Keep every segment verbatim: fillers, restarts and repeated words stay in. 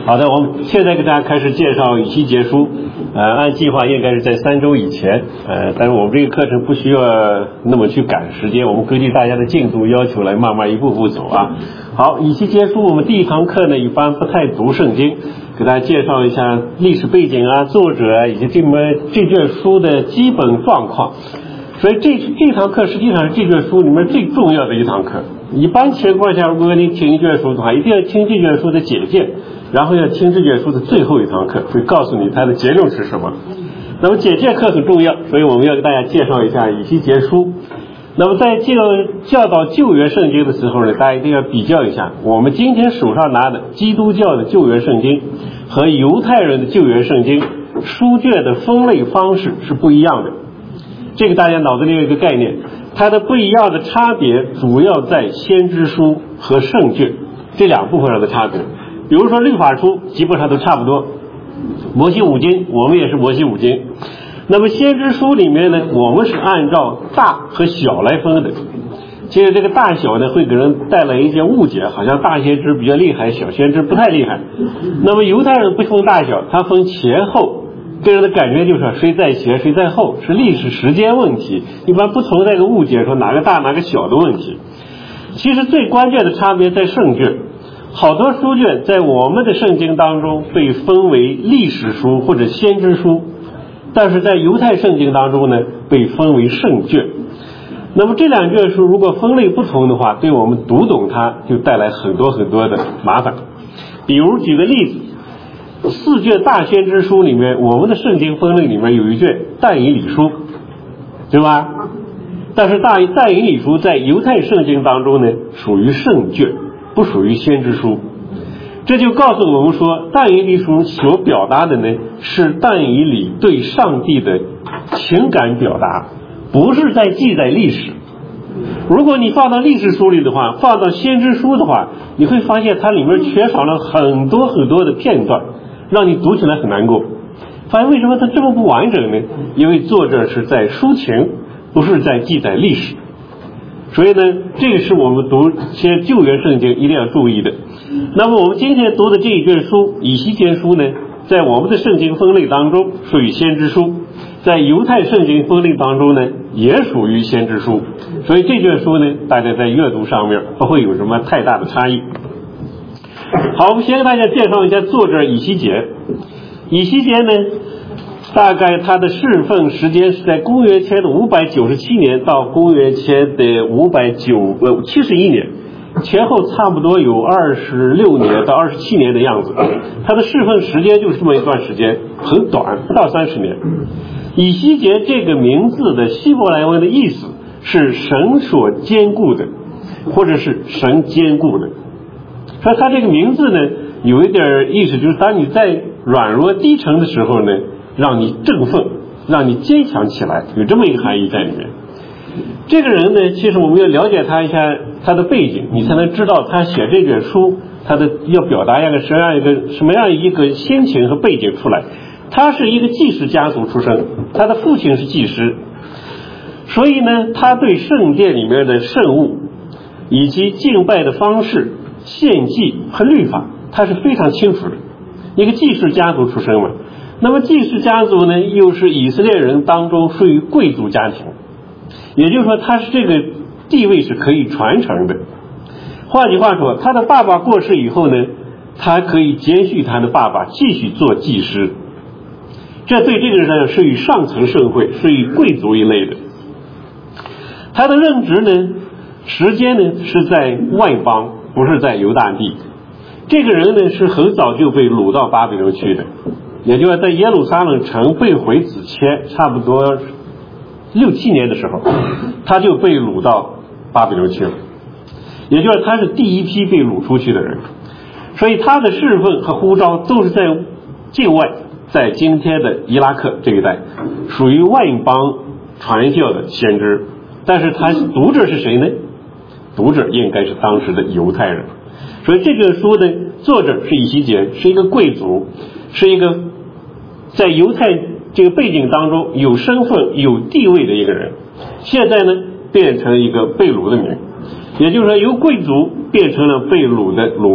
好的，我们现在给大家开始介绍以西结书，呃，按计划应该是在三周以前，呃，但是我们这个课程不需要那么去赶时间，我们根据大家的进度要求来慢慢一步步走啊。好，以西结书，我们第一堂课呢一般不太读圣经，给大家介绍一下历史背景啊、作者啊以及这么这卷书的基本状况。所以这这堂课实际上是这卷书里面最重要的一堂课。一般情况下，如果你听一卷书的话，一定要听这卷书的解释，然后要听这卷书的最后一堂课，会告诉你它的结论是什么。那么解释课很重要，所以我们要给大家介绍一下以西结书。那么在教教导旧约圣经的时候呢，大家一定要比较一下，我们今天手上拿的基督教的旧约圣经和犹太人的旧约圣经书卷的分类方式是不一样的。这个大家脑子里有一个概念，它的不一样的差别主要在先知书和圣卷这两部分上的差别。比如说律法书基本上都差不多，摩西五经我们也是摩西五经。那么先知书里面呢，我们是按照大和小来分的。其实这个大小呢会给人带来一些误解，好像大先知比较厉害，小先知不太厉害。那么犹太人不分大小，他分前后，给人的感觉就是谁在前谁在后，是历史时间问题，一般不存在一个误解说哪个大哪个小的问题。其实最关键的差别在圣卷，好多书卷在我们的圣经当中被分为历史书或者先知书，但是在犹太圣经当中呢被分为圣卷。那么这两卷书如果分类不同的话，对我们读懂它就带来很多很多的麻烦。比如举个例子，四卷大先知书里面，我们的圣经分类里面有一卷但以理书，对吧？但是大但以理书在犹太圣经当中呢属于圣卷，不属于先知书。这就告诉我们说，但以理书所表达的呢是但以理对上帝的情感表达，不是在记载历史。如果你放到历史书里的话，放到先知书的话，你会发现它里面缺少了很多很多的片段，让你读起来很难过。发现为什么它这么不完整呢？因为作者是在抒情，不是在记载历史。所以呢，这个是我们读些旧约圣经一定要注意的。那么我们今天读的这一卷书以西结书呢，在我们的圣经分类当中属于先知书，在犹太圣经分类当中呢也属于先知书。所以这卷书呢，大家在阅读上面不会有什么太大的差异。好，我们先给大家介绍一下作者以西结。以西结呢，大概他的侍奉时间是在公元前的五百九十七年到公元前的五百七十一年，前后差不多有二十六年到二十七年的样子。他的侍奉时间就是这么一段时间，很短，不到三十年。以西结这个名字的希伯来文的意思是神所坚固的，或者是神坚固的。所以他这个名字呢有一点意思，就是当你在软弱低沉的时候呢，让你振奋，让你坚强起来，有这么一个含义在里面。这个人呢，其实我们要了解他一下他的背景，你才能知道他写这卷书他的要表达一个什么样一个什么样一个心情和背景出来。他是一个祭司家族出身，他的父亲是祭司，所以呢他对圣殿里面的圣物以及敬拜的方式、献祭和律法他是非常清楚的。一个祭司家族出身嘛，那么祭司家族呢又是以色列人当中属于贵族家庭，也就是说他是这个地位是可以传承的。换句话说，他的爸爸过世以后呢，他可以接续他的爸爸继续做祭司，这对这个人呢是与上层社会，是与贵族一类的。他的任职呢时间呢是在外邦，不是在犹大地。这个人呢是很早就被掳到巴比伦去的，也就是在耶路撒冷城被毁之前差不多六七年的时候，他就被掳到巴比伦去了，也就是他是第一批被掳出去的人。所以他的侍奉和呼召都是在境外，在今天的伊拉克这一带，属于外邦传教的先知。但是他读者是谁呢？读者应该是当时的犹太人。所以这个书的作者是以西结，是一个贵族，是一个在犹太这个背景当中有身份有地位的一个人。现在呢变成一个被掳的民，也就是说由贵族变成了被掳的掳民。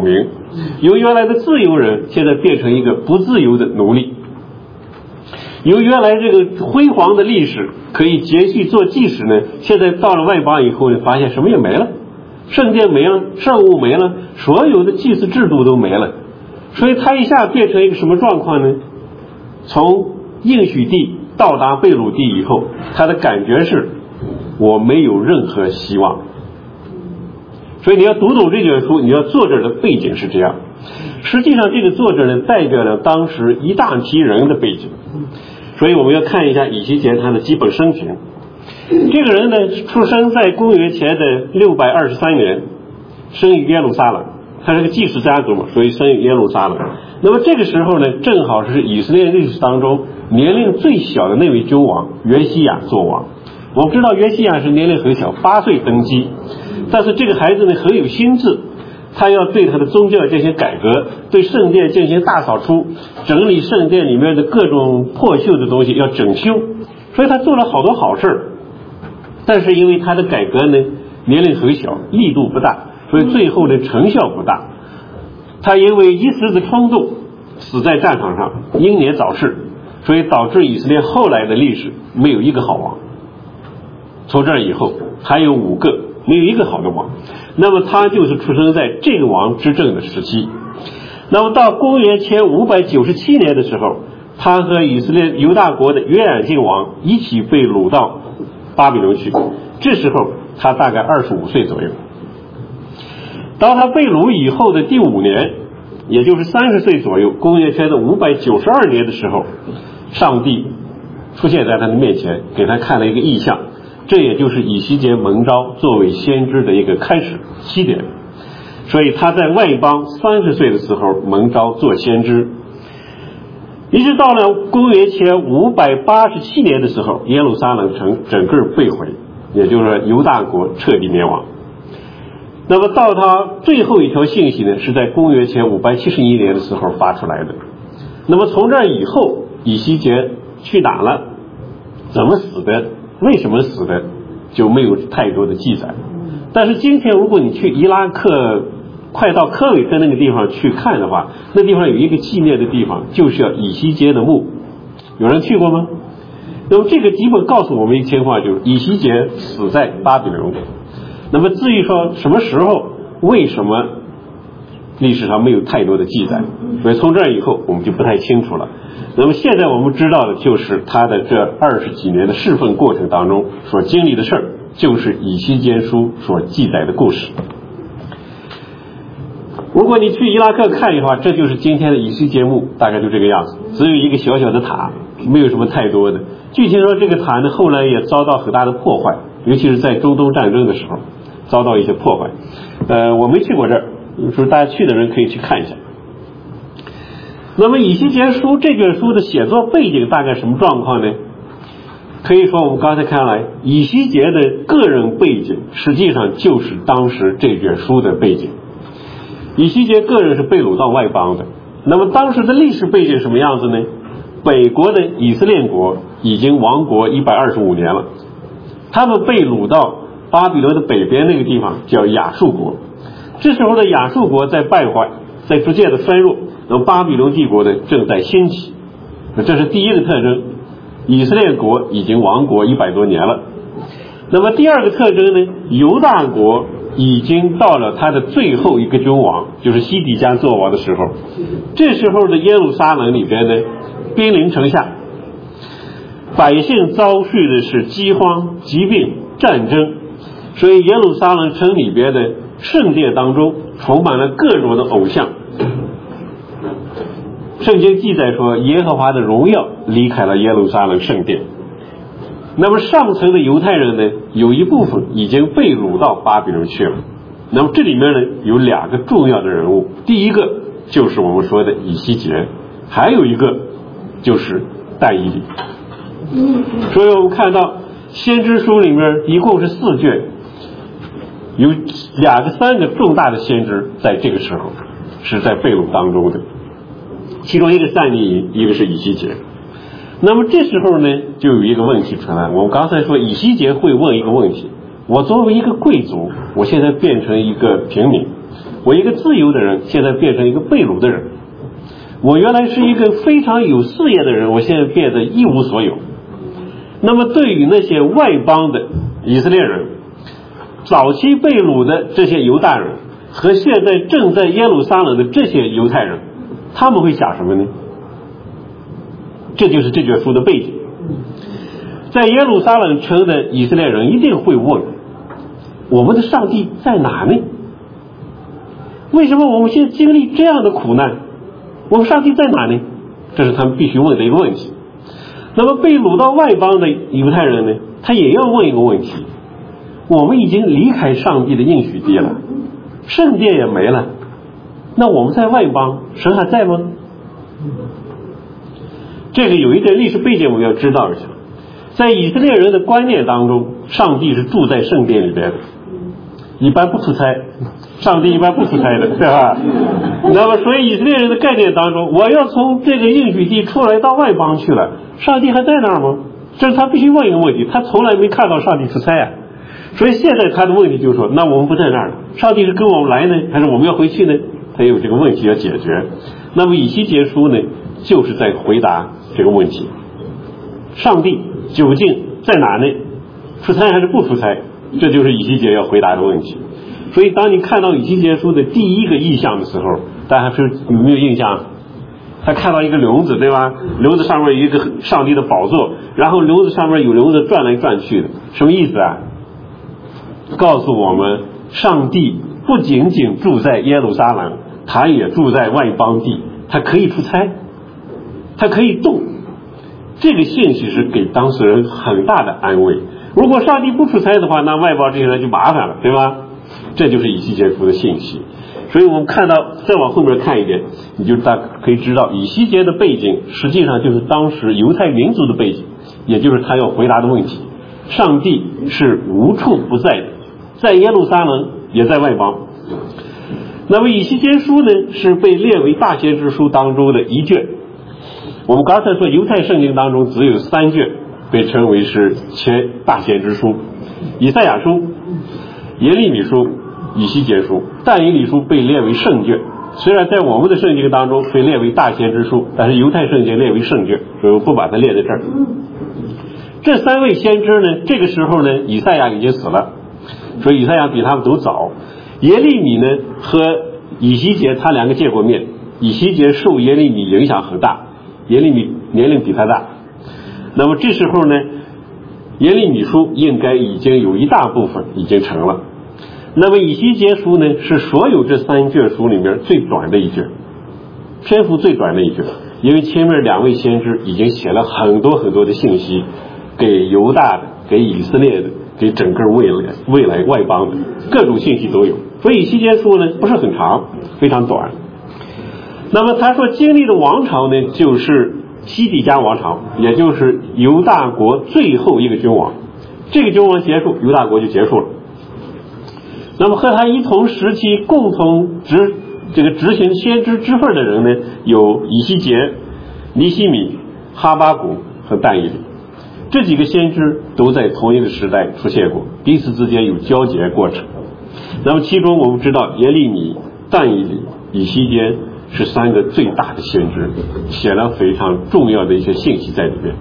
由原来的自由人现在变成一个不自由的奴隶，由原来这个辉煌的历史可以接续做祭史呢，现在到了外邦以后呢，发现什么也没了，圣殿没了，圣物没了，所有的祭祀制度都没了，所以他一下变成一个什么状况呢？从应许地到达被掳地以后，他的感觉是我没有任何希望。所以你要读懂这卷书，你要作者的背景是这样。实际上这个作者呢，代表了当时一大批人的背景，所以我们要看一下以西结他的基本生平。这个人呢，出生在公元前的六百二十三年，生于耶路撒冷，他是个祭司家族嘛，所以生于耶路撒冷。那么这个时候呢，正好是以色列历史当中年龄最小的那位君王约西亚做王。我们知道约西亚是年龄很小，八岁登基，但是这个孩子呢很有心智，他要对他的宗教进行改革，对圣殿进行大扫除，整理圣殿里面的各种破旧的东西要整修，所以他做了好多好事。但是因为他的改革呢年龄很小，力度不大，所以最后的成效不大。他因为一时的冲动死在战场上，英年早逝，所以导致以色列后来的历史没有一个好王。从这以后还有五个，没有一个好的王。那么他就是出生在这个王执政的时期。那么到公元前五百九十七年的时候，他和以色列犹大国的约雅敬王一起被掳到巴比伦去，这时候他大概二十五岁左右。当他被掳以后的第五年，也就是三十岁左右，公元前的五百九十二年的时候，上帝出现在他的面前，给他看了一个异象，这也就是以西结蒙召作为先知的一个开始起点。所以他在外邦三十岁的时候蒙召做先知，一直到了公元前五百八十七年的时候，耶路撒冷城整个被毁，也就是犹大国彻底灭亡。那么到他最后一条信息呢，是在公元前五百七十一年的时候发出来的。那么从这以后，以西结去哪了，怎么死的，为什么死的，就没有太多的记载。但是今天如果你去伊拉克快到科韦特那个地方去看的话，那地方有一个纪念的地方，就是要以西结的墓。有人去过吗？那么这个基本告诉我们一个情况，就是以西结死在巴比伦。那么至于说什么时候，为什么，历史上没有太多的记载，所以从这以后我们就不太清楚了。那么现在我们知道的就是他的这二十几年的侍奉过程当中所经历的事儿，就是以西结书所记载的故事。如果你去伊拉克看的话，这就是今天的以西结墓，大概就这个样子，只有一个小小的塔，没有什么太多的。具体说这个塔呢，后来也遭到很大的破坏，尤其是在中东战争的时候遭到一些破坏。呃，我没去过这儿，说大家去的人可以去看一下。那么以西结书这卷书的写作背景大概什么状况呢？可以说我们刚才看来，以西结的个人背景实际上就是当时这卷书的背景。以西结个人是被掳到外邦的，那么当时的历史背景什么样子呢？北国的以色列国已经亡国一百二十五年了，他们被掳到巴比伦的北边那个地方叫亚述国。这时候的亚述国在败坏，在逐渐的衰弱，那么巴比伦帝国呢正在兴起，这是第一个特征。以色列国已经亡国一百多年了。那么第二个特征呢，犹大国已经到了他的最后一个君王，就是西底家做王的时候。这时候的耶路撒冷里边呢，兵临城下，百姓遭遇的是饥荒、疾病、战争，所以耶路撒冷城里边的圣殿当中充满了各种的偶像。圣经记载说，耶和华的荣耀离开了耶路撒冷圣殿。那么上层的犹太人呢，有一部分已经被掳到巴比伦去了。那么这里面呢，有两个重要的人物，第一个就是我们说的以西结，还有一个就是但以理。所以我们看到先知书里面一共是四卷，有两个三个重大的先知在这个时候是在被掳当中的，其中一个是但以理，一个是以西结。那么这时候呢，就有一个问题出来。我们刚才说以西结会问一个问题，我作为一个贵族，我现在变成一个平民， 我一个自由的人现在变成一个被掳的人，我原来是一个非常有事业的人，我现在变得一无所有。那么对于那些外邦的以色列人，早期被掳的这些犹大人和现在正在耶路撒冷的这些犹太人，他们会想什么呢？这就是这卷书的背景。在耶路撒冷城的以色列人一定会问，我们的上帝在哪呢？为什么我们现在经历这样的苦难？我们上帝在哪呢？这是他们必须问的一个问题。那么被掳到外邦的犹太人呢，他也要问一个问题，我们已经离开上帝的应许地了，圣殿也没了，那我们在外邦，神还在吗？这个有一点历史背景我们要知道一下。在以色列人的观念当中，上帝是住在圣殿里边的，一般不出差，上帝一般不出差的，对吧？那么所以以色列人的概念当中，我要从这个应许地出来到外邦去了，上帝还在那儿吗？这是他必须问一个问题，他从来没看到上帝出差啊。所以现在他的问题就是说，那我们不在那儿了，上帝是跟我们来呢，还是我们要回去呢？他有这个问题要解决。那么以西结书呢，就是在回答这个问题，上帝究竟在哪呢？出差还是不出差？这就是以西结要回答的问题。所以当你看到以西结书的第一个意象的时候，大家是有没有印象？他看到一个笼子，对吧？笼子上面有一个上帝的宝座，然后笼子上面有笼子转来转去的，什么意思啊？告诉我们，上帝不仅仅住在耶路撒冷，他也住在外邦地，他可以出差，他可以动。这个信息是给当事人很大的安慰。如果上帝不出差的话，那外邦这些人就麻烦了，对吧？这就是以西结书的信息。所以我们看到再往后面看一点，你就大可以知道以西结的背景实际上就是当时犹太民族的背景，也就是他要回答的问题。上帝是无处不在的，在耶路撒冷也在外邦。那么以西结书呢，是被列为大先知书当中的一卷。我们刚才说犹太圣经当中只有三卷被称为是前大先知书，以赛亚书、耶利米书、以西结书。但以理书被列为圣卷，虽然在我们的圣经当中被列为大先知书，但是犹太圣经列为圣卷，所以我不把它列在这儿。这三位先知呢，这个时候呢，以赛亚已经死了，所以以赛亚比他们都早。耶利米呢和以西结他两个见过面，以西结受耶利米影响很大，耶利米年龄比他大。那么这时候呢，耶利米书应该已经有一大部分已经成了。那么以西结书呢，是所有这三卷书里面最短的一卷，篇幅最短的一卷，因为前面两位先知已经写了很多很多的信息，给犹大的，给以色列的，给整个未来未来外邦的各种信息都有。所以以西结书呢不是很长，非常短。那么他说经历的王朝呢，就是西底家王朝，也就是犹大国最后一个君王。这个君王结束，犹大国就结束了。那么和他一同时期共同执这个执行先知之份的人呢，有以西结、尼希米、哈巴谷和但以理。这几个先知都在同一个时代出现过，彼此之间有交接过程。那么其中我们知道耶利米、但以理、以西结是三个最大的先知，写了非常重要的一些信息在里面。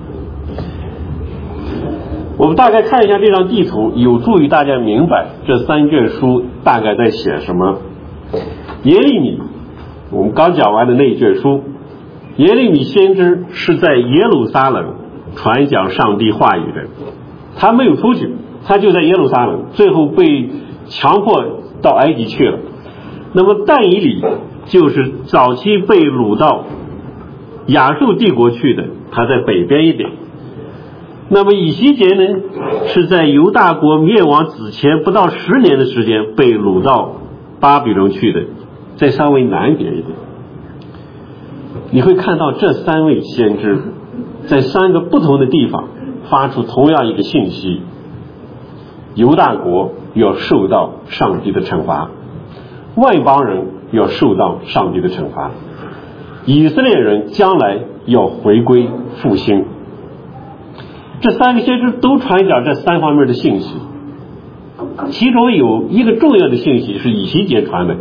我们大概看一下这张地图，有助于大家明白这三卷书大概在写什么。耶利米，我们刚讲完的那一卷书，耶利米先知是在耶路撒冷传讲上帝话语的，他没有出去，他就在耶路撒冷，最后被强迫到埃及去了。那么但以理就是早期被掳到亚述帝国去的，他在北边一点。那么以西结呢，是在犹大国灭亡之前不到十年的时间被掳到巴比伦去的，在稍微南边一点。你会看到这三位先知在三个不同的地方发出同样一个信息：犹大国要受到上帝的惩罚，外邦人要受到上帝的惩罚，以色列人将来要回归复兴。这三个先知都传讲这三方面的信息，其中有一个重要的信息是以西结传的，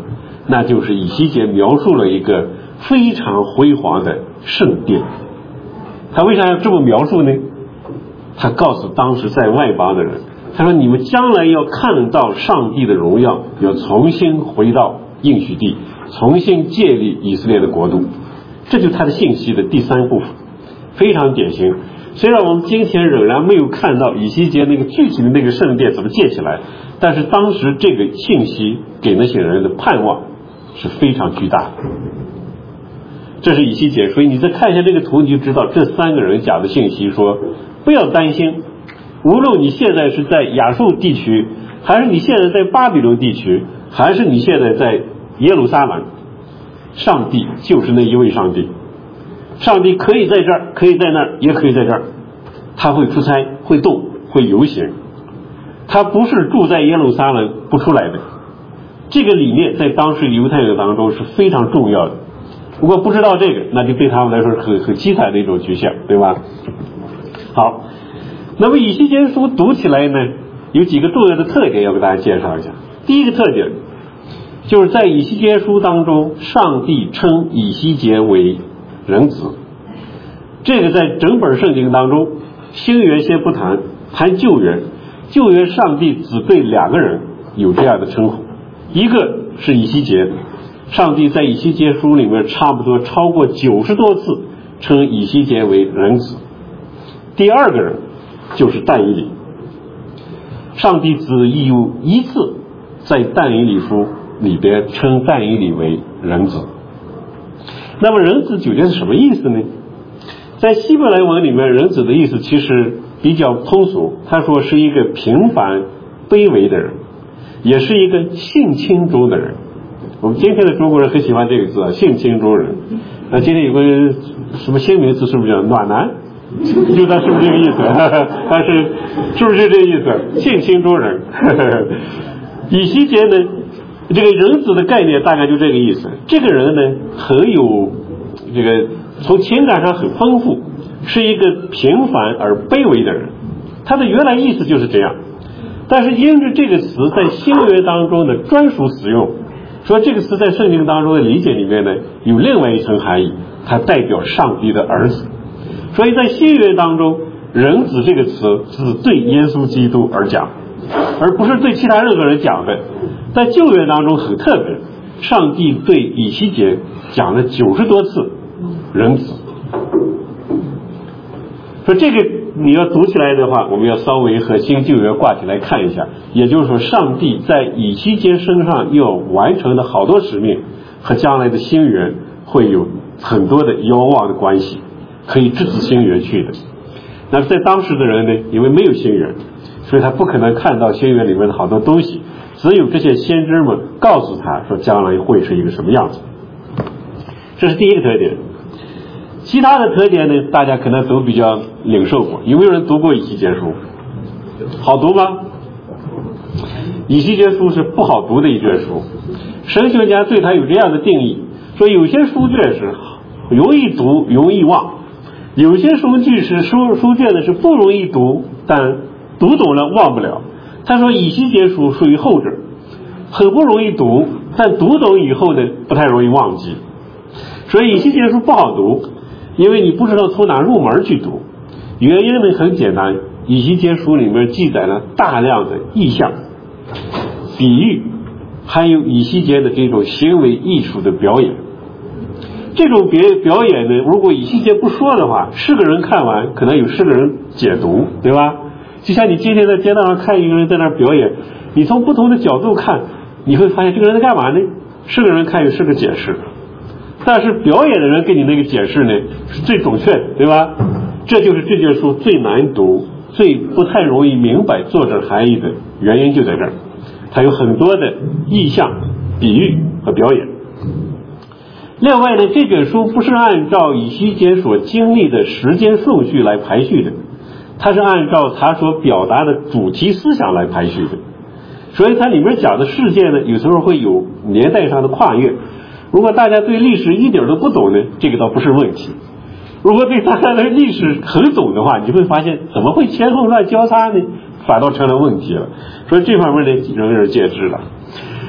那就是以西结描述了一个非常辉煌的圣殿。他为啥要这么描述呢？他告诉当时在外邦的人，他说你们将来要看到上帝的荣耀，要重新回到应许地，重新建立以色列的国度。这就是他的信息的第三部分，非常典型。虽然我们今天仍然没有看到以西结那个具体的那个圣殿怎么建起来，但是当时这个信息给那些人的盼望是非常巨大的。这是以西结，所以你再看一下这个图，你就知道这三个人讲的信息说，不要担心，无论你现在是在亚述地区，还是你现在在巴比伦地区，还是你现在在耶路撒冷，上帝就是那一位上帝。上帝可以在这儿，可以在那儿，也可以在这儿。他会出差，会动，会游行。他不是住在耶路撒冷不出来的。这个理念在当时犹太人当中是非常重要的。如果不知道这个，那就对他们来说是很很凄惨的一种局限，对吧？好，那么以西结书读起来呢，有几个重要的特点要给大家介绍一下。第一个特点就是在以西结书当中，上帝称以西结为人子。这个在整本圣经当中，新约先不谈，谈旧约。旧约上帝只对两个人有这样的称呼，一个是以西结，上帝在以西结书里面差不多超过九十多次称以西结为人子。第二个人就是但以理，上帝只有一次在但以理书里边称但以理为人子。那么人子究竟是什么意思呢？在希伯来文里面，人子的意思其实比较通俗，他说是一个平凡卑微的人，也是一个性情中的人。我们今天的中国人很喜欢这个字啊，性情中人。那今天有个什么新名词，是不是叫暖男？就他是不是这个意思？但是是不是这个意思？性情中人。以西结呢，这个人子的概念大概就这个意思。这个人呢，很有这个从情感上很丰富，是一个平凡而卑微的人。他的原来意思就是这样，但是因着这个词在新约当中的专属使用，说这个词在圣经当中的理解里面呢，有另外一层含义，它代表上帝的儿子。所以在新约当中，人子这个词只对耶稣基督而讲，而不是对其他任何人讲的。在旧约当中很特别，上帝对以西结讲了九十多次人子。说这个你要读起来的话，我们要稍微和新旧约挂起来看一下。也就是说，上帝在以西结身上要完成的好多使命，和将来的新约会有很多的遥望的关系，可以支持新约去的。那在当时的人呢，因为没有新约，所以他不可能看到新约里面的好多东西，只有这些先知们告诉他说将来会是一个什么样子。这是第一个特点。其他的特点呢，大家可能都比较领受过。有没有人读过以西结书？好读吗？以西结书是不好读的一卷书。神学家对它有这样的定义，说有些书卷是容易读容易忘，有些书句是书书卷呢是不容易读，但读懂了忘不了。他说以西结书属于后者，很不容易读，但读懂以后呢不太容易忘记。所以以西结书不好读，因为你不知道从哪入门去读。原因呢很简单，以西结书里面记载了大量的意象、比喻，还有以西结的这种行为艺术的表演。这种表表演呢，如果以西结不说的话，是个人看完可能有是个人解读，对吧？就像你今天在街道上看一个人在那表演，你从不同的角度看，你会发现这个人在干嘛呢？是个人看有是个解释，但是表演的人给你那个解释呢是最准确的，对吧？这就是这卷书最难读、最不太容易明白作者含义的原因，就在这儿。它有很多的意象、比喻和表演。另外呢，这卷书不是按照以西结所经历的时间顺序来排序的，它是按照他所表达的主题思想来排序的。所以它里面讲的事件呢，有时候会有年代上的跨越。如果大家对历史一点都不懂呢，这个倒不是问题。如果对大家的历史很懂的话，你会发现怎么会前后乱交叉呢？反倒成了问题了。所以这方面呢，人人皆知了。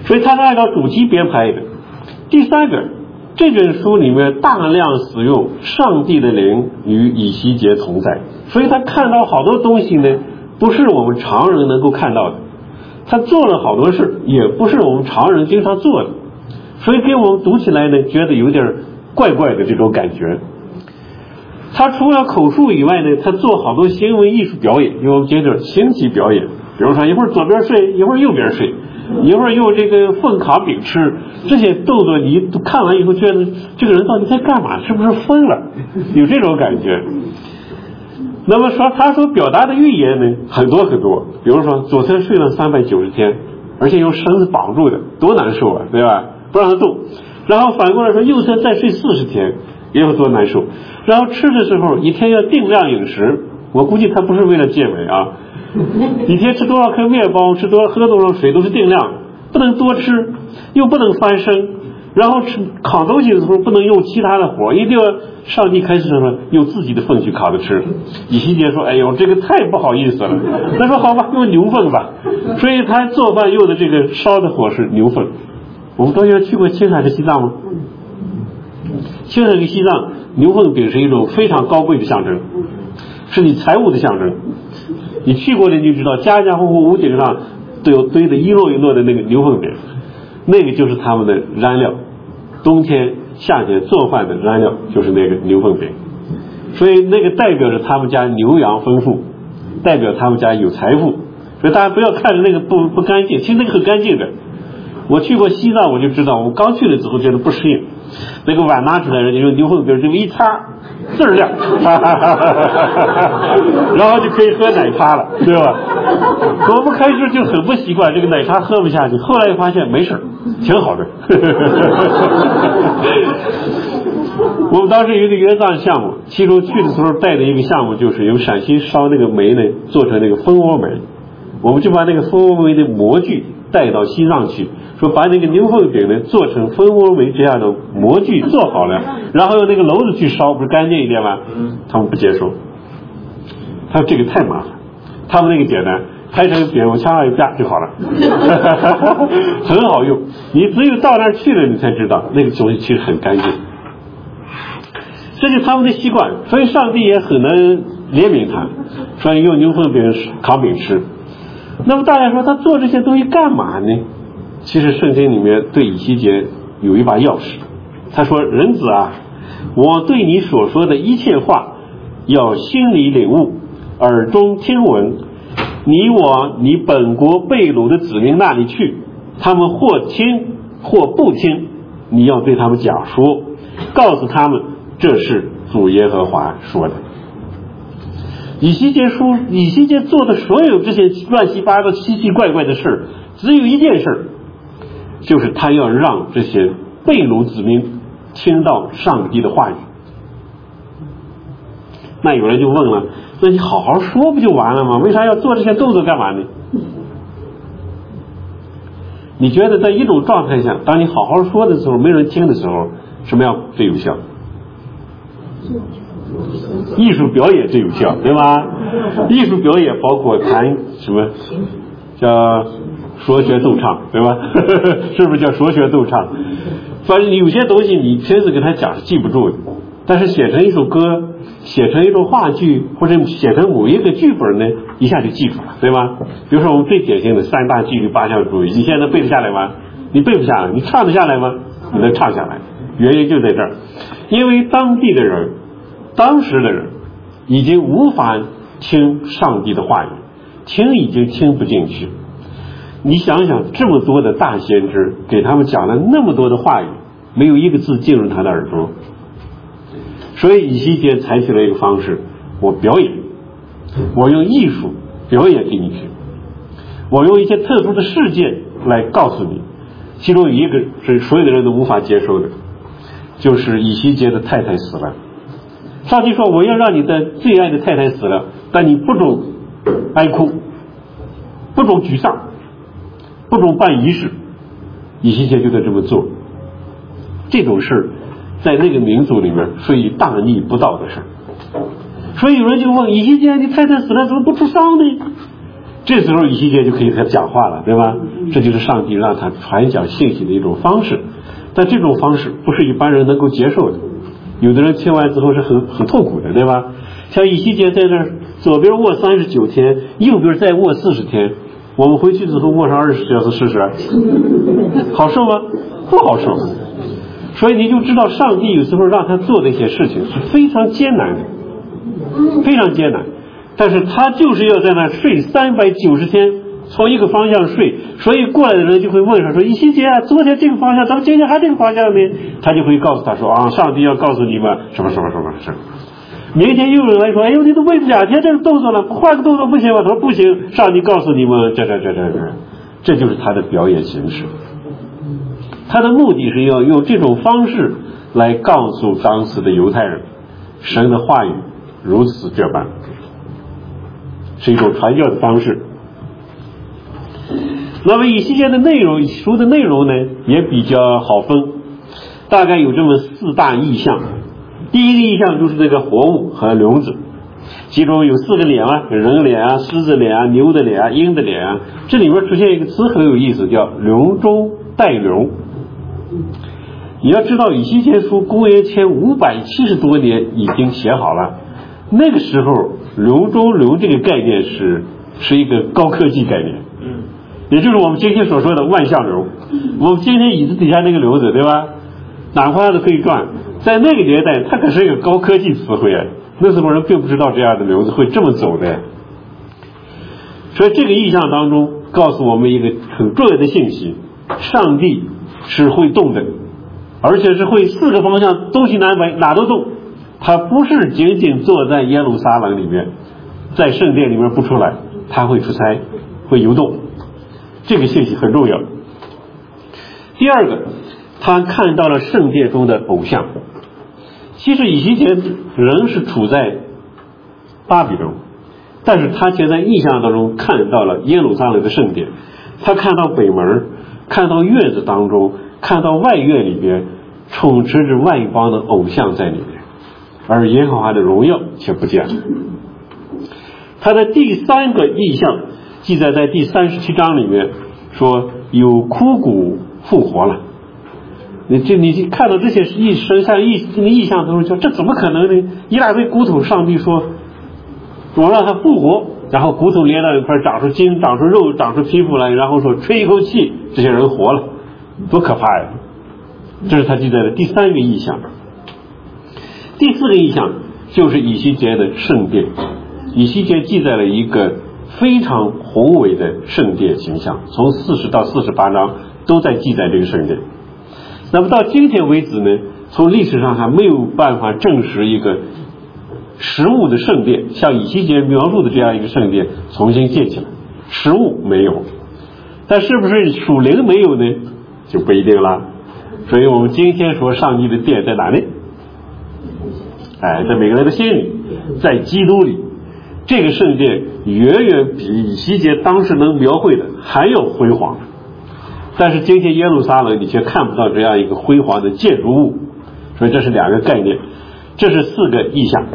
所以它是按照主题编排的。第三个，这本书里面大量使用上帝的灵与以西结同在，所以他看到好多东西呢，不是我们常人能够看到的。他做了好多事，也不是我们常人经常做的，所以给我们读起来呢，觉得有点怪怪的这种感觉。他除了口述以外呢，他做好多行为艺术表演，因为我们觉得形体表演，比如说一会儿左边睡，一会儿右边睡，一会儿用这个凤烤饼吃，这些动作你看完以后觉得这个人到底在干嘛，是不是疯了，有这种感觉。那么说他所表达的寓言呢，很多很多，比如说左侧睡了三百九十天，而且用绳子绑住的，多难受啊，对吧？不让他动。然后反过来说右侧再睡四十天，也有多难受。然后吃的时候一天要定量饮食，我估计他不是为了健美啊，一天吃多少颗面包，吃多喝多少水都是定量，不能多吃，又不能翻身。然后吃烤东西的时候不能用其他的火，一定要上帝开始说用自己的粪去烤着吃。以西结说：“哎呦，这个太不好意思了。”他说：“好吧，用牛粪吧。”所以他做饭用的这个烧的火是牛粪。我们同学去过青海的西藏吗？青海跟西藏，牛粪饼是一种非常高贵的象征，是你财物的象征。你去过的你就知道，家家户户屋顶上都有堆的一摞一摞的那个牛粪饼。那个就是他们的燃料，冬天夏天做饭的燃料就是那个牛粪饼，所以那个代表着他们家牛羊丰富，代表他们家有财富。所以大家不要看着那个不不干净，其实那个很干净的。我去过西藏我就知道，我刚去的时候觉得不适应，那个碗拿出来人家用牛粪饼这么一擦字儿亮，然后就可以喝奶茶了，对吧？我们开始就很不习惯，这个奶茶喝不下去，后来发现没事，挺好的。我们当时有一个援藏项目，其中去的时候带的一个项目就是用陕西烧那个煤呢，做成那个蜂窝煤，我们就把那个蜂窝煤的模具带到西藏去，说把那个牛粪饼呢做成蜂窝煤这样的模具做好了，然后用那个篓子去烧，不是干净一点吗？他们不接受，他说这个太麻烦，他们那个简单，拍成饼我掐上一啪就好了，很好用。你只有到那儿去了，你才知道那个东西其实很干净。这就是他们的习惯，所以上帝也很能怜悯他，所以用牛粪饼烤饼吃。那么大家说他做这些东西干嘛呢？其实圣经里面对以西结有一把钥匙，他说：“人子啊，我对你所说的一切话要心里领悟，耳中听闻。你往你本国被掳的子民那里去，他们或听或不听，你要对他们讲说，告诉他们这是主耶和华说的。”以西结书，以西结做的所有这些乱七八糟奇奇怪怪的事，只有一件事，就是他要让这些被掳子民听到上帝的话语。那有人就问了，那你好好说不就完了吗？为啥要做这些动作干嘛呢？你觉得在一种状态下，当你好好说的时候没人听的时候，什么样最有效？艺术表演最有效，对吧？艺术表演包括弹什么叫说学逗唱，对吧？是不是叫说学逗唱？反正有些东西你平时跟他讲是记不住的，但是写成一首歌，写成一种话剧，或者写成某一个剧本呢，一下就记住了，对吧？比如说我们最典型的三大纪律八项注意，你现在背得下来吗？你背不下来。你唱得下来吗？你能唱下来。原因就在这儿，因为当地的人当时的人已经无法听上帝的话语，听已经听不进去。你想想，这么多的大先知给他们讲了那么多的话语，没有一个字进入他的耳朵。所以以西结采取了一个方式，我表演，我用艺术表演给你听，我用一些特殊的事件来告诉你。其中有一个是所有的人都无法接受的，就是以西结的太太死了。上帝说，我要让你的最爱的太太死了，但你不准哀哭，不准沮丧，不准办仪式。以西结就在这么做。这种事在那个民族里面属于大逆不道的事。所以有人就问，以西结你太太死了怎么不出丧呢？ 这时候以西结就可以和他讲话了，对吧？这就是上帝让他传讲信息的一种方式，但这种方式不是一般人能够接受的，有的人听完之后是很很痛苦的，对吧？像以西结在那儿左边卧三十九天，右边再卧四十天，我们回去之后卧上二十小时试试，好受吗？不好受。所以你就知道上帝有时候让他做的一些事情是非常艰难的，非常艰难，但是他就是要在那睡三百九十天，从一个方向睡，所以过来的人就会问他说，以西结啊，昨天这个方向怎么今天还这个方向呢？他就会告诉他说啊，上帝要告诉你们什么什么什么什么。明天又有人来说，哎呦，你都为两天这个动作了，换个动作不行吗？他说不行，上帝告诉你们这这这这这，这就是他的表演形式。他的目的是要用这种方式来告诉当时的犹太人，神的话语如此这般，是一种传教的方式。那么以西结的内容，书的内容呢也比较好分，大概有这么四大意象。第一个意象就是这个活物和笼子，其中有四个脸啊，人脸啊、狮子脸啊、牛的脸啊、鹰的脸啊。这里面出现一个词很有意思，叫笼中带笼。你要知道以西结书公元前五百七十多年已经写好了，那个时候笼中笼这个概念是是一个高科技概念，也就是我们今天所说的万向笼。我们今天椅子底下那个笼子，对吧？哪怕它可以转，在那个年代它可是一个高科技词汇啊，那时候人并不知道这样的笼子会这么走的。所以这个意象当中告诉我们一个很重要的信息，上帝是会动的，而且是会四个方向东西南北哪都动，他不是仅仅坐在耶路撒冷里面，在圣殿里面不出来，他会出差，会游动，这个信息很重要。第二个，他看到了圣殿中的偶像。其实以西结仍是处在巴比伦，但是他却在意象当中看到了耶路撒冷的圣殿，他看到北门，看到院子当中，看到外院里边充斥着外邦的偶像在里面，而耶和华的荣耀却不见了。他的第三个意象记载在第三十七章里面，说有枯骨复活了。你这你看到这些意神像意意象当中，说这怎么可能呢？一大堆骨头，上帝说我让他复活，然后骨头连到一块，长出筋，长出肉，长出皮肤来，然后说吹一口气，这些人活了，多可怕呀！这是他记载的第三个意象。第四个意象就是以西结的圣殿。以西结记载了一个非常宏伟的圣殿形象，从四十到四十八章都在记载这个圣殿。那么到今天为止呢，从历史上还没有办法证实一个实物的圣殿像以西结描述的这样一个圣殿重新建起来，实物没有，但是不是属灵没有呢，就不一定了。所以我们今天说上帝的殿在哪里？哎，在每个人的心里，在基督里。这个圣殿远远比以西结当时能描绘的还要辉煌，但是今天耶路撒冷你却看不到这样一个辉煌的建筑物，所以这是两个概念。这是四个意象。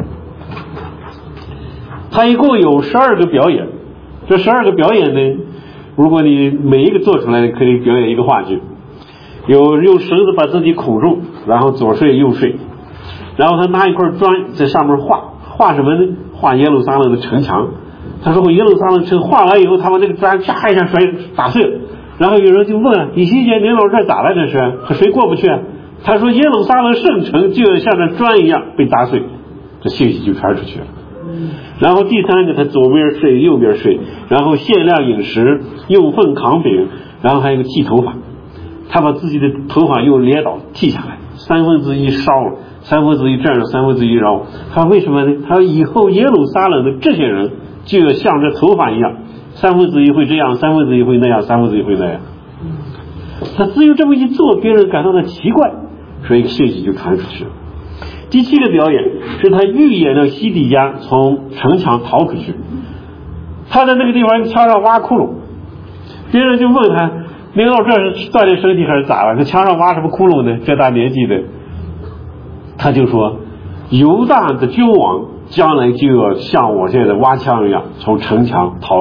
它一共有十二个表演，这十二个表演呢，如果你每一个做出来可以表演一个话剧。有用绳子把自己捆住，然后左睡右睡，然后他拿一块砖在上面画，画什么呢？画耶路撒冷的城墙。他说我耶路撒冷城画完以后，他把那个砖啪一下摔打碎了。然后有人就问了，以西结您老这咋了？这是和谁过不去啊？他说耶路撒冷圣城就要像那砖一样被打碎，这信息就传出去了。然后第三个，他左边睡右边睡，然后限量饮食，用粪扛饼，然后还有个剃头发，他把自己的头发用镰刀剃下来，三分之一烧了，三分之一蘸着，三分之一烧。他为什么呢？他说以后耶路撒冷的这些人就要像这头发一样，三分之一会这样，三分之一会那样，三分之一会那样。他只有这么一做，别人感到的奇怪，所以信息就传出去了。第七个表演是他预演了西底家从城墙逃出去，他在那个地方墙上挖窟窿，别人就问他，您到这是锻炼身体还是咋了？这墙上挖什么窟窿呢？这大年纪的，他就说犹大的君王将来就要像我现在挖墙一样从城墙逃而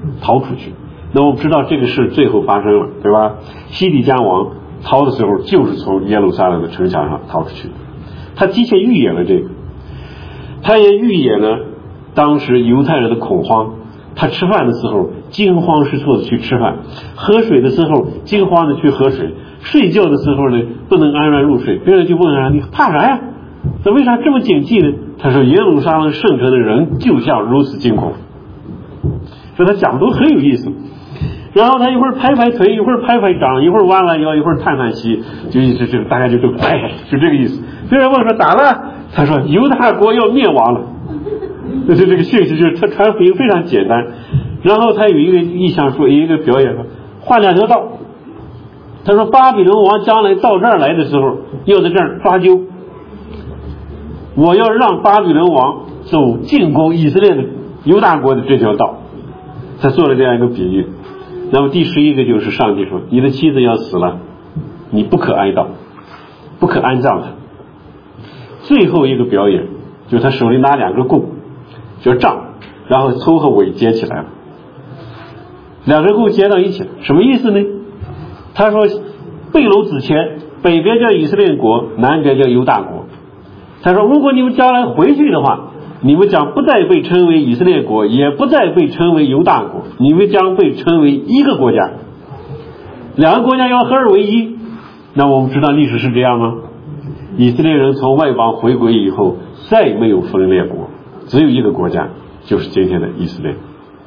逃出去。那我们知道这个事最后发生了，对吧？西底家王逃的时候就是从耶路撒冷的城墙上逃出去的。他的确预演了这个，他也预演了当时犹太人的恐慌。他吃饭的时候惊慌失措的去吃饭，喝水的时候惊慌的去喝水，睡觉的时候呢不能安然入睡。别人就问他，你怕啥呀？这为啥这么警惕呢？他说耶路撒冷圣城的人就像如此惊恐。所以他讲的都很有意思。然后他一会儿拍拍腿，一会儿拍拍掌，一会儿弯弯腰，一会儿叹叹息，就一直这个大家就都哎，就这个意思。别人问说咋了？他说犹大国要灭亡了。这是这个信息，就是他传福音非常简单。然后他有一个意象说，有一个表演说，画两条道。他说巴比伦王将来到这儿来的时候，要在这儿抓阄。我要让巴比伦王走进攻以色列的犹大国的这条道。他做了这样一个比喻。那么第十一个就是上帝说，你的妻子要死了，你不可哀悼，不可安葬她。最后一个表演就是他手里拿两个棍，就是杖，然后头和尾接起来了，两根棍接到一起，什么意思呢？他说背篓子前，北边叫以色列国，南边叫犹大国。他说如果你们将来回去的话，你们将不再被称为以色列国，也不再被称为犹大国，你们将被称为一个国家，两个国家要合二为一。那我们知道历史是这样吗？以色列人从外邦回归以后再没有分裂国，只有一个国家，就是今天的以色列。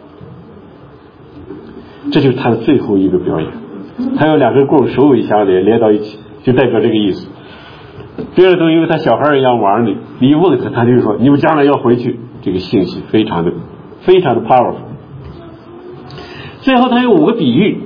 这就是他的最后一个表演。他有两根棍首尾相连，连到一起，就代表这个意思。别人都因为他小孩一样玩你，你一问他，他就说你们将来要回去。这个信息非常的非常的 powerful。 最后他有五个比喻，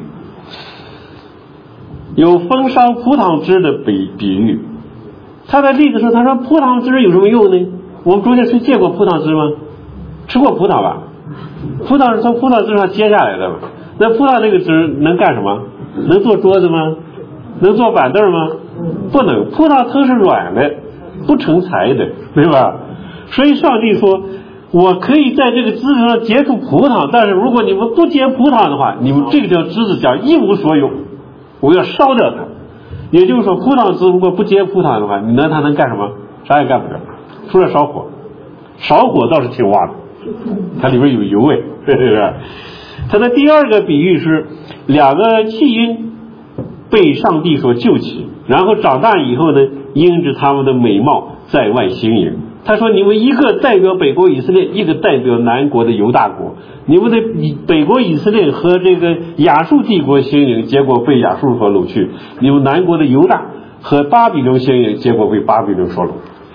有风烧葡萄汁的比比喻。他的例子是，他说葡萄汁有什么用呢？我们中间谁见过葡萄汁吗？吃过葡萄吧？葡萄是从葡萄汁上接下来的嘛。那葡萄那个汁能干什么？能做桌子吗？能做板凳吗？不能。葡萄藤是软的，不成材的，对吧？所以上帝说，我可以在这个枝子上结出葡萄，但是如果你们不结葡萄的话，你们这条枝子将一无所有，我要烧掉它。也就是说，葡萄枝如果不结葡萄的话，你拿它能干什么？啥也干不了，除了烧火。烧火倒是挺旺的，它里面有油味，是不是？它的第二个比喻是两个弃婴被上帝所救起，然后长大以后呢，因着他们的美貌在外行淫。他说你们一个代表北国以色列，一个代表南国的犹大国。你们的北国以色列和这个亚述帝国行淫，结果被亚述所掳去；你们南国的犹大和巴比伦行淫，结果被巴比伦所掳。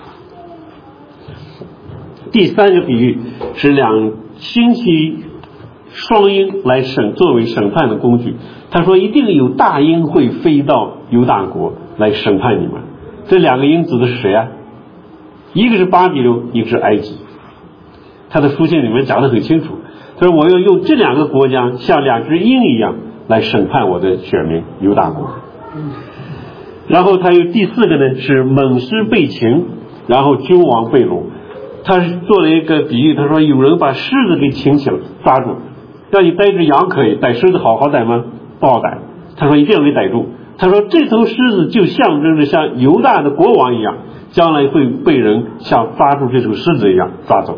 第三个比喻是两星期双鹰来审作为审判的工具。他说一定有大鹰会飞到犹大国来审判你们。这两个鹰指的是谁啊？一个是巴比伦，一个是埃及。他的书信里面讲得很清楚，他说我要用这两个国家像两只鹰一样来审判我的选民犹大国。然后他有第四个呢，是猛狮被擒，然后君王被掳。他是做了一个比喻，他说有人把狮子给擒起来抓住，让你逮只羊可以，逮狮子好好逮吗？不好逮。他说一定要给逮住。他说这头狮子就象征着像犹大的国王一样，将来会被人像抓住这头狮子一样抓走。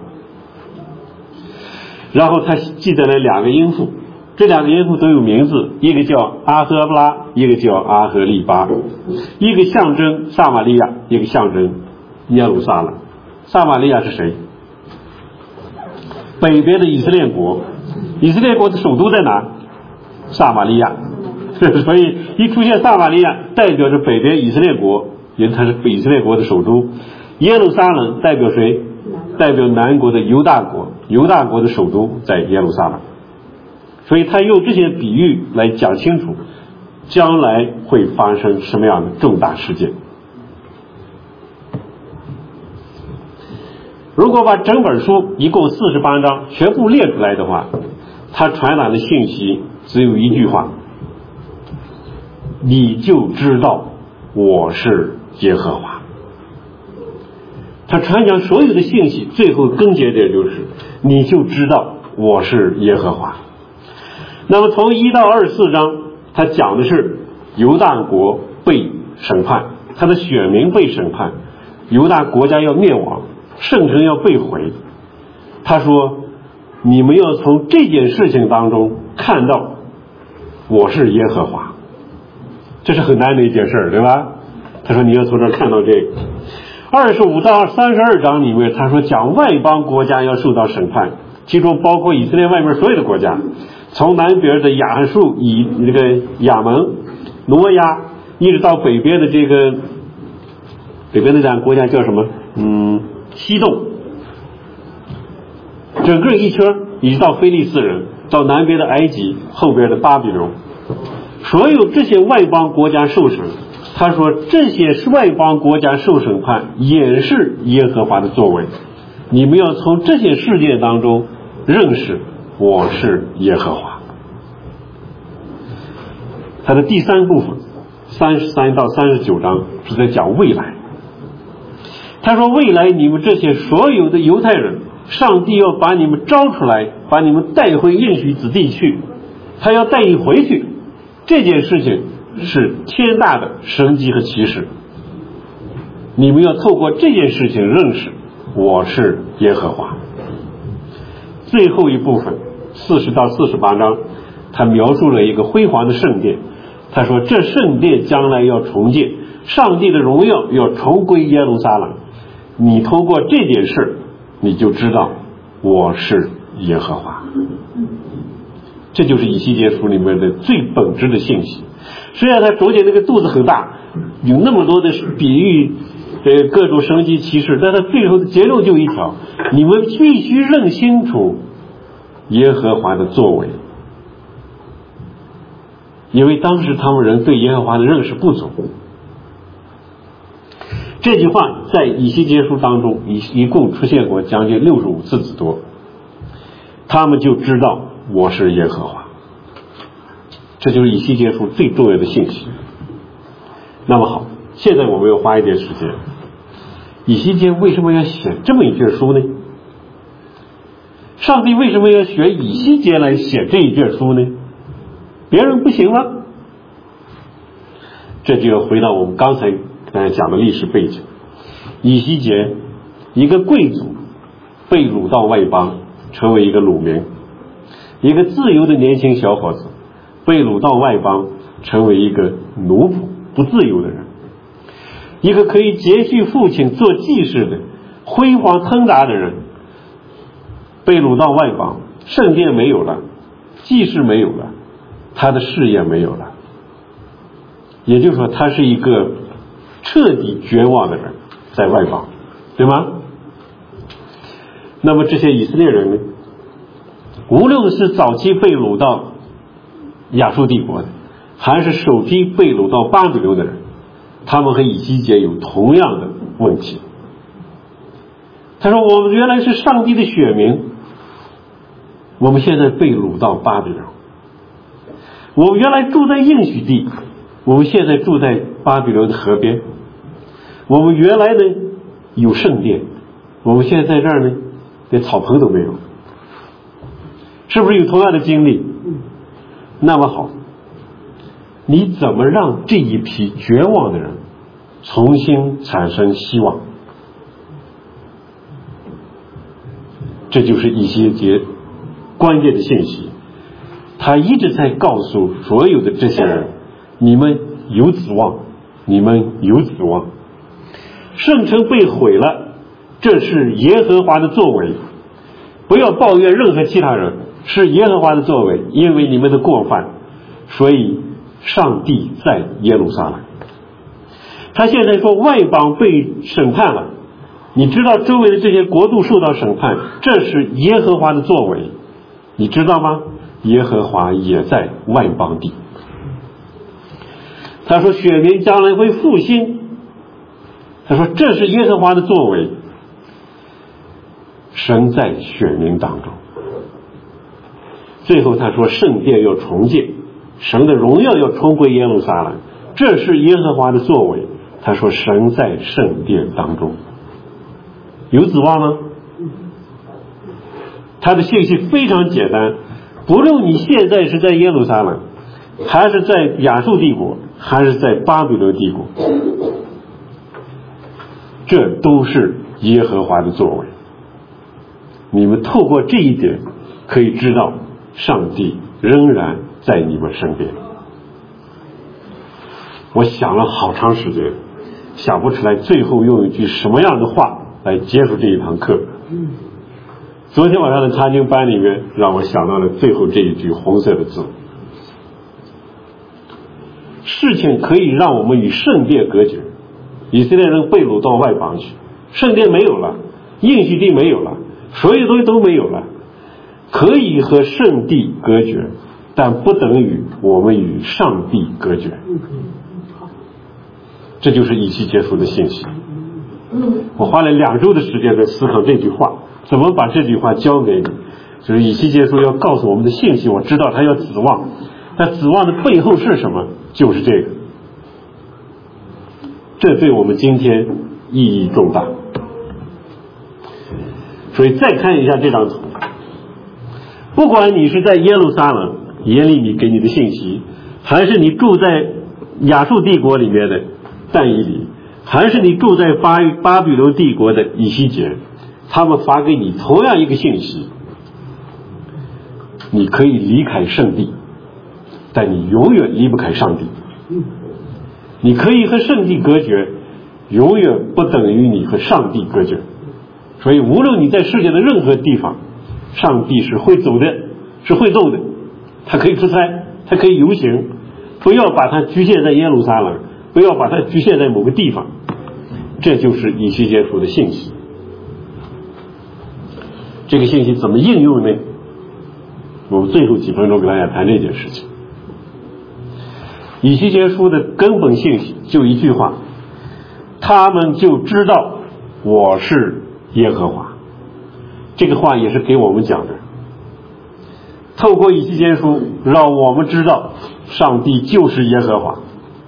然后他记载了两个阴妇，这两个阴妇都有名字，一个叫阿赫拉，一个叫阿赫利巴，一个象征撒玛利亚，一个象征耶路撒冷。撒玛利亚是谁？北边的以色列国。以色列国的首都在哪？撒玛利亚。所以一出现撒玛利亚，代表着北边以色列国，因为它是以色列国的首都。耶路撒冷代表谁？代表南国的犹大国，犹大国的首都在耶路撒冷。所以他用这些比喻来讲清楚将来会发生什么样的重大事件。如果把整本书一共四十八章全部列出来的话，它传达的信息只有一句话：你就知道我是耶和华。他传讲所有的信息最后更节点就是你就知道我是耶和华。 那么从一到二十四章，他讲的是犹大国被审判，他的选民被审判，犹大国家要灭亡，圣城要被毁。他说你们要从这件事情当中看到我是耶和华，这是很难的一件事，对吧？他说你要从这儿看到这个。二十五到三十二章里面，他说讲外邦国家要受到审判，其中包括以色列外面所有的国家，从南边的亚述、以这个亚门、挪亚，一直到北边的这个北边的这样国家叫什么？嗯，西顿，整个一圈一直到非利士人，到南边的埃及，后边的巴比伦，所有这些外邦国家受审。他说这些外邦国家受审判也是耶和华的作为，你们要从这些事件当中认识我是耶和华。他的第三部分三十三到三十九章是在讲未来。他说未来你们这些所有的犹太人，上帝要把你们招出来，把你们带回应许之地去，他要带你回去，这件事情是天大的神迹和奇事，你们要透过这件事情认识我是耶和华。最后一部分四十到四十八章，他描述了一个辉煌的圣殿。他说这圣殿将来要重建，上帝的荣耀要重归耶路撒冷，你通过这件事你就知道我是耶和华。这就是以西结书里面的最本质的信息。虽然他中间那个肚子很大，有那么多的比喻，呃，各种神迹奇事，但他最后的结论就一条：你们必须认清楚耶和华的作为。因为当时他们人对耶和华的认识不足。这句话在以西结书当中一一共出现过将近六十五次之多，他们就知道我是耶和华。这就是以西结书最重要的信息。那么好，现在我们要花一点时间，以西结为什么要写这么一卷书呢？上帝为什么要选以西结来写这一卷书呢？别人不行吗？这就要回到我们刚才呃讲的历史背景。以西结一个贵族被掳到外邦，成为一个掳民，一个自由的年轻小伙子被掳到外邦，成为一个奴仆不自由的人，一个可以接续父亲做祭司的辉煌腾达的人，被掳到外邦，圣殿没有了，祭司没有了，他的事业没有了，也就是说他是一个彻底绝望的人，在外邦，对吗？那么这些以色列人呢，无论是早期被掳到亚述帝国的，还是首批被掳到巴比伦的人，他们和以西结有同样的问题。他说我们原来是上帝的选民，我们现在被掳到巴比伦，我们原来住在应许地，我们现在住在巴比伦的河边，我们原来呢有圣殿，我们现在在这儿呢连草棚都没有，是不是有同样的经历？那么好，你怎么让这一批绝望的人重新产生希望？这就是以西结关键的信息。他一直在告诉所有的这些人，你们有指望，你们有指望。圣城被毁了，这是耶和华的作为，不要抱怨任何其他人，是耶和华的作为，因为你们的过犯，所以上帝在耶路撒冷。他现在说外邦被审判了，你知道周围的这些国度受到审判，这是耶和华的作为，你知道吗？耶和华也在外邦地。他说选民将来会复兴，他说这是耶和华的作为，神在选民当中。最后他说圣殿要重建，神的荣耀要重归耶路撒冷，这是耶和华的作为。他说神在圣殿当中。有指望吗？他的信息非常简单， 不论你现在是在耶路撒冷，还是在亚述帝国，还是在巴比伦帝国，这都是耶和华的作为。你们透过这一点可以知道上帝仍然在你们身边。我想了好长时间，想不出来最后用一句什么样的话来结束这一堂课。昨天晚上的查经班里面让我想到了最后这一句红色的字。事情可以让我们与圣殿隔绝，以色列人被掳到外邦去，圣殿没有了，应许地没有了，所有东西都没有了，可以和圣地隔绝，但不等于我们与上帝隔绝。这就是以西结书的信息。我花了两周的时间在思考这句话，怎么把这句话交给你，就是以西结书要告诉我们的信息。我知道他要指望，那指望的背后是什么？就是这个。这对我们今天意义重大。所以再看一下这张图，不管你是在耶路撒冷，耶利米给你的信息，还是你住在亚述帝国里面的但以理，还是你住在巴巴比伦帝国的以西结，他们发给你同样一个信息：你可以离开圣地，但你永远离不开上帝。你可以和圣地隔绝，永远不等于你和上帝隔绝。所以无论你在世界的任何地方，上帝是会走的，是会动的，他可以出差，他可以游行。不要把它局限在耶路撒冷，不要把它局限在某个地方。这就是以西结书的信息。这个信息怎么应用呢？我们最后几分钟给大家谈这件事情。以西结书的根本信息就一句话：他们就知道我是耶和华。这个话也是给我们讲的。透过以西结书让我们知道上帝就是耶和华。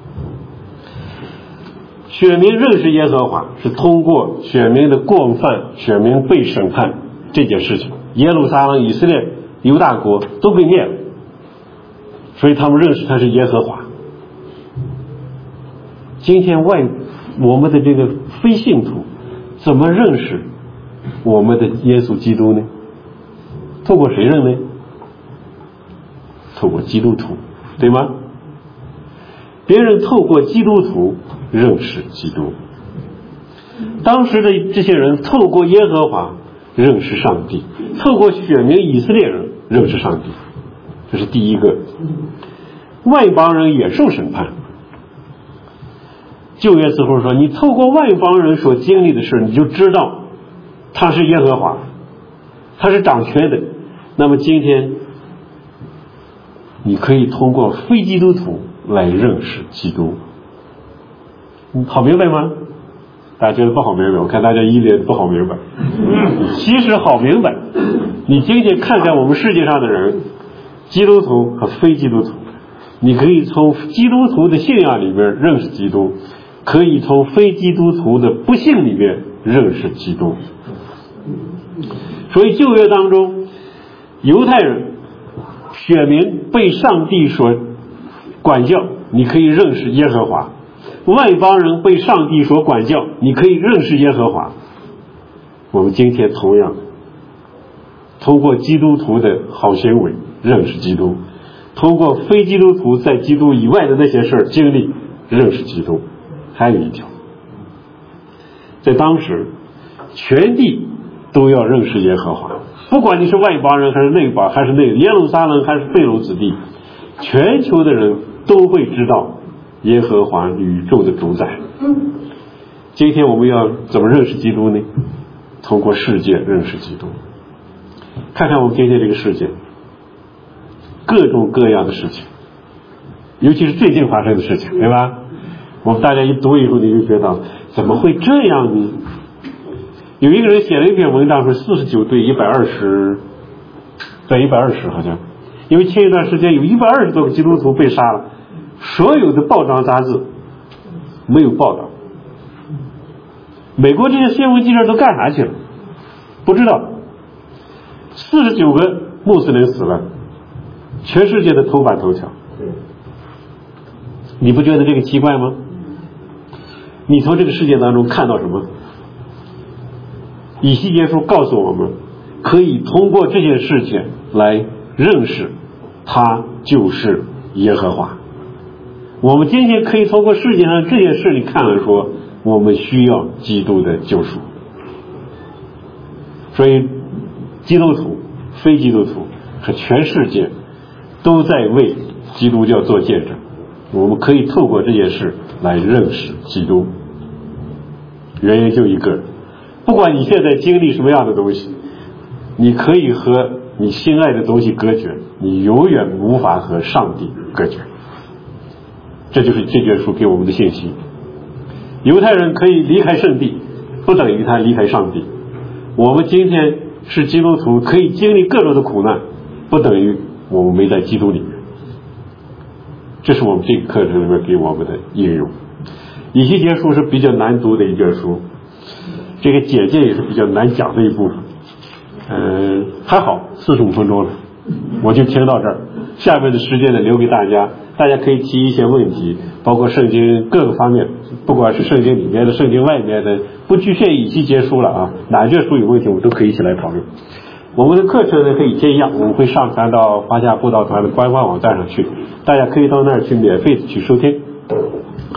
选民认识耶和华是通过选民的过犯，选民被审判这件事情。耶路撒冷、以色列、犹大国都被灭了，所以他们认识他是耶和华。今天外我们的这个非信徒怎么认识我们的耶稣基督呢？透过谁认呢？透过基督徒，对吗？别人透过基督徒认识基督。当时的这些人透过耶和华认识上帝，透过选民以色列人认识上帝，这是第一个。外邦人也受审判。旧约似乎说，你透过外邦人所经历的事，你就知道他是耶和华，他是掌权的。那么今天你可以通过非基督徒来认识基督。好明白吗？大家觉得不好明白？我看大家一脸不好明白。其实好明白。你今天看看我们世界上的人，基督徒和非基督徒，你可以从基督徒的信仰里面认识基督，可以从非基督徒的不信里面认识基督。所以旧约当中，犹太人选民被上帝所管教，你可以认识耶和华；外邦人被上帝所管教，你可以认识耶和华。我们今天同样通过基督徒的好行为认识基督，通过非基督徒在基督以外的那些事儿经历认识基督。还有一条，在当时全地都要认识耶和华，不管你是外邦人还是内邦，还是内耶路撒冷还是被掳之地，全球的人都会知道耶和华宇宙的主宰。今天我们要怎么认识基督呢？通过世界认识基督。看看我们今天这个世界，各种各样的事情，尤其是最近发生的事情，对吧？我们大家一读以后，你就觉得怎么会这样呢？有一个人写了一篇文章，说四十九对一百二十，对一百二十好像，因为前一段时间有一百二十多个基督徒被杀了，所有的报章杂志没有报道。美国这些新闻记者都干啥去了？不知道。四十九个穆斯林死了， 全世界的头版头条，你不觉得这个奇怪吗？你从这个世界当中看到什么？以西结书告诉我们，可以通过这件事情来认识他就是耶和华。我们今天可以通过世界上这件事里看来说，我们需要基督的救赎。所以基督徒、非基督徒和全世界都在为基督教做见证。我们可以透过这件事来认识基督。原因就一个，不管你现在经历什么样的东西，你可以和你心爱的东西隔绝，你永远无法和上帝隔绝。这就是这卷书给我们的信息。犹太人可以离开圣地，不等于他离开上帝。我们今天是基督徒，可以经历各种的苦难，不等于我们没在基督里面。这是我们这个课程里面给我们的应用。以西结书是比较难读的一卷书，这个简介也是比较难讲的一部分。嗯、呃，还好四十五分钟了，我就听到这儿。下面的时间呢留给大家，大家可以提一些问题，包括圣经各个方面，不管是圣经里面的、圣经外面的，不局限以西结书了啊，哪卷书有问题我们都可以一起来讨论。我们的课程呢可以这样，我们会上传到华夏布道团的官方网站上去，大家可以到那儿去免费去收听。